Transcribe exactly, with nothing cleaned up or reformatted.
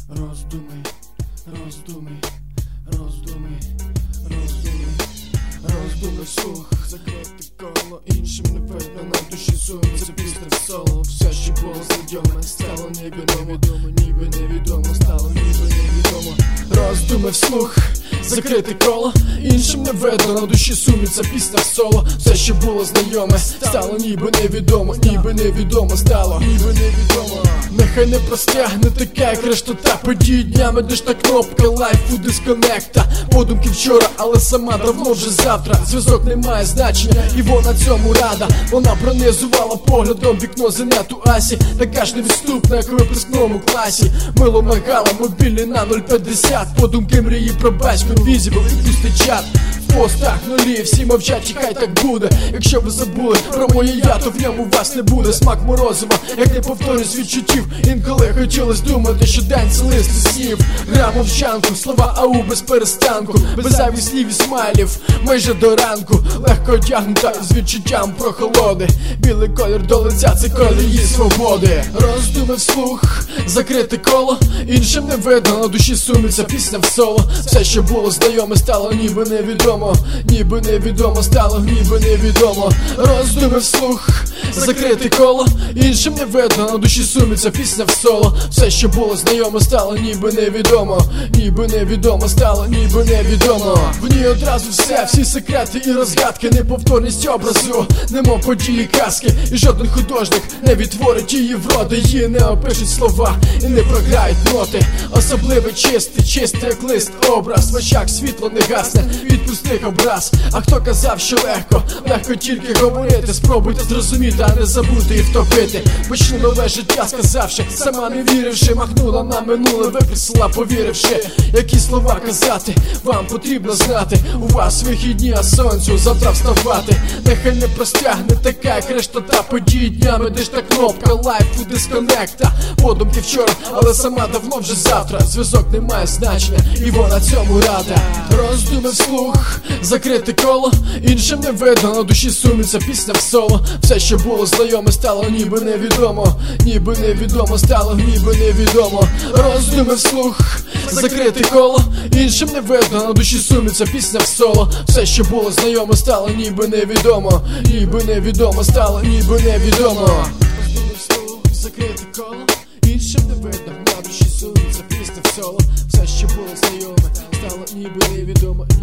Роздуми, роздуми, роздуми, роздуми, роздуми вслух, закрити коло, іншим не видно, на душі сумиться після соло. Все, що було знайоме, стало невідомо, ніби невідомо, стало ніби невідомо. Роздуми вслух, закрити коло, іншим не видно, на душі сумиться після соло. Все, що було знайоме, стало ніби невідомо, ніби невідомо, стало ніби невідомо. Нехай не простягне таке, як решта та події днями, де ж та кнопка лайфу дисконекта. Подумки вчора, але сама давно вже завтра. Зв'язок не має значення, і вона цьому рада. Вона пронизувала поглядом вікно зенету Асі, така ж невідступна, як у випускному класі. Мило мигала мобільний на нуль п'ятдесят. Подумки мрії про батько, візібл і пустий чат. В постах нулі, всі мовчать, чекай, так буде. Якщо ви забули про моє я, то в ньому вас не буде. Смак морозива, як не повторюсь відчуттів. Інколи хотілось думати, що день це лист із снів. Гра мовчанку, слова ау без перестанку, без зайвих слів і смайлів, майже до ранку. Легко одягнута з відчуттям прохолоди. Білий колір до лиця, це колір її свободи. Роздуми вслух, закрите коло, іншим не видно, на душі сумиться пісня в соло. Все, що було знайоме, стало ніби невідомо, ніби невідомо, стало ніби невідомо. Роздуми вслух, закрите коло, іншим не видно, на душі сумиться пісня в соло. Все, що було знайоме, стало ніби невідомо, ніби невідомо, стало ніби невідомо. В ній одразу все, всі секрети і розгадки, неповторність образу, немов події казки. І жоден художник не відтворить її вроди, її не опишуть слова і не програють ноти. Особливий чистий, чистий як лист образ, в очах світло не гасне від пустих образ. А хто казав, що легко, легко тільки говорити. Спробуйте зрозуміти, а не забути і втопити. Почну нове життя, сказавши, сама не віривши, махнула на минуле, випросила, повіривши. Які слова казати, вам потрібно знати. У вас вихідні, а сонцю завтра вставати. Нехай не простягне таке, як решта та події днями, де ж та кнопка лайфу дисконекта. Подумки вчора, але сама давно вже завтра. Зв'язок не має значення, і вона цьому рада. Роздуми вслух, закрите коло, іншим не видно, на душі сумиться пісня в соло. Все, що було знайоме, стало ніби невідомо, ніби невідомо, стало ніби невідомо. Роздуми вслух, закрите коло, іншим не видно, на душі сумиться пісня в соло. Все, що було знайоме, стало ніби невідомо, ніби невідомо, стало ніби невідомо. Роздуми вслух, закрите коло, іншим не видно, на душі сумиться пісня в соло. Все, що було знайоме, стало ніби невідомо.